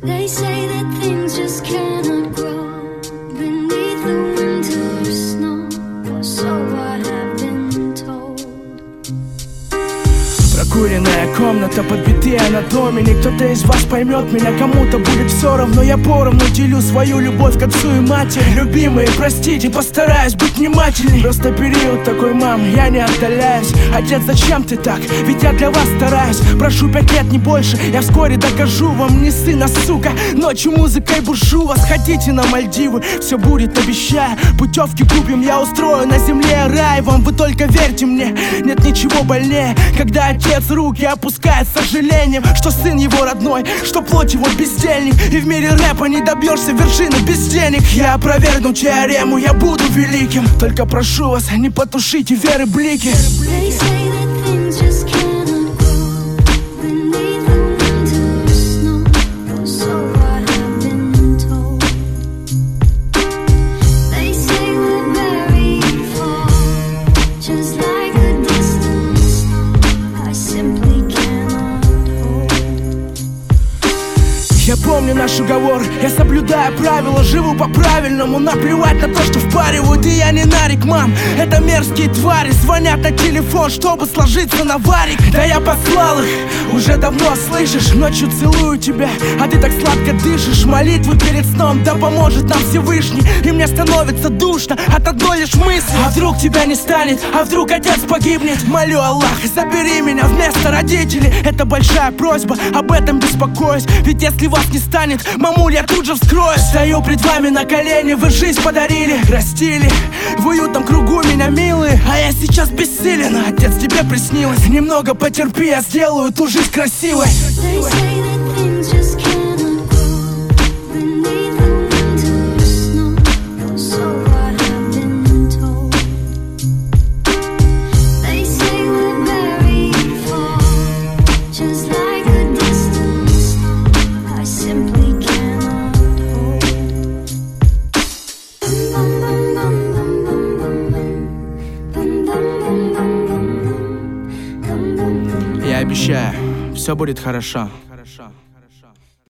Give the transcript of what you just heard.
They say that things just cannot grow beneath the winter snow, or so I have been told. Прокуренная комната, подбитые анатомии. Кто-то из вас поймет меня, кому-то будет все равно. Я поровну делю свою любовь к отцу и матери. Любимые, простите, постараюсь быть внимательней. Просто период такой, мам, я не отдаляюсь. Отец, зачем ты так? Ведь я для вас стараюсь. Прошу 5 лет, не больше, я вскоре докажу вам. Не сын, а сука, ночью музыкой бушу вас. Хотите на Мальдивы, все будет, обещаю. Путевки купим, я устрою на земле рай вам. Вы только верьте мне, нет ничего больнее, когда отец руки опускает с сожалением, что сын его родной, что плоть его бездельник. И в мире рэпа не добьешься вершины без денег. Я опровергну теорему, я буду великим. Только прошу вас, не потушите веры блики. They say that things just cannot grow beneath the winter snow, or so I have been told. They say we're buried far, just like a distant star. I simply cannot hold. Я помню наш уговор, я соблюдаю правила, живу по-правильному. Наплевать на то, что впаривают, и я не нарик, мам. Это мерзкие твари, звонят на телефон, чтобы сложиться на варик. Да я послал их, уже давно слышишь. Ночью целую тебя, а ты так сладко дышишь. Молитвы перед сном, да поможет нам Всевышний. И мне становится душно от одной лишь мысли. А вдруг тебя не станет, а вдруг отец погибнет? Молю, Аллах, забери меня вместо родителей. Это большая просьба, об этом беспокоюсь. Ведь если вас не станет, мамуль, я тут же вскрою. Стою пред вами на колени, вы жизнь подарили, растили в уютном кругу меня, милые. А я сейчас бессилен, отец, тебе приснилось. Немного потерпи, я сделаю ту жизнь красивой. They say that things just cannot grow beneath the winter snow, or so I have been told. They say we're buried far, just like a distant star. I simply cannot hold. Bum bum bum bum bum bum bum bum bum bum bum bum bum. Я обещаю, все будет хорошо.